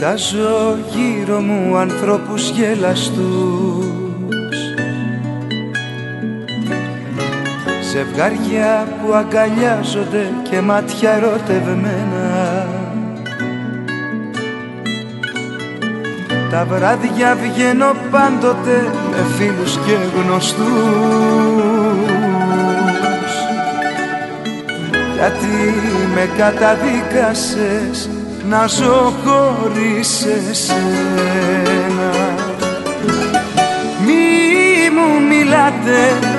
κοιτάζω γύρω μου ανθρώπους γελαστούς, ζευγάρια που αγκαλιάζονται και μάτια ερωτευμένα. Τα βράδια βγαίνω πάντοτε με φίλους και γνωστούς, γιατί με καταδίκασες να ζω χωρίς εσένα. Μη μου μιλάτε